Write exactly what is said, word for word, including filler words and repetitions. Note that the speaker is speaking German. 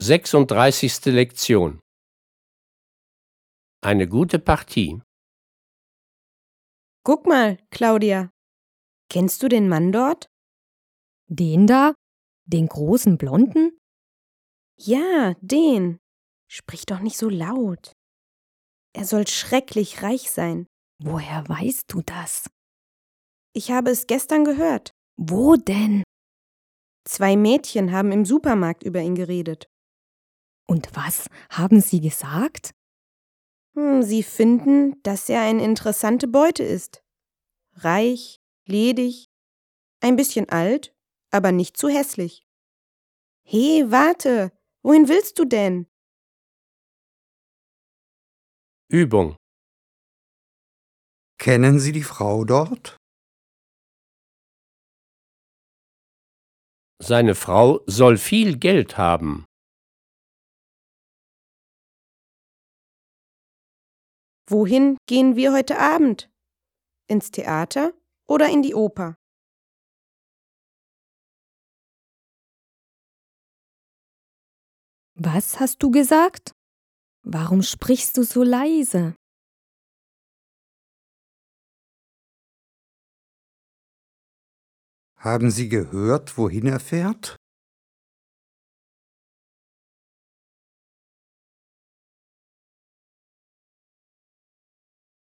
sechsunddreißigste Lektion. Eine gute Partie. Guck mal, Claudia. Kennst du den Mann dort? Den da? Den großen Blonden? Ja, den. Sprich doch nicht so laut. Er soll schrecklich reich sein. Woher weißt du das? Ich habe es gestern gehört. Wo denn? Zwei Mädchen haben im Supermarkt über ihn geredet. Und was haben sie gesagt? Hm, sie finden, dass er eine interessante Beute ist. Reich, ledig, ein bisschen alt, aber nicht zu hässlich. He, warte, wohin willst du denn? Übung. Kennen Sie die Frau dort? Seine Frau soll viel Geld haben. Wohin gehen wir heute Abend? Ins Theater oder in die Oper? Was hast du gesagt? Warum sprichst du so leise? Haben Sie gehört, wohin er fährt?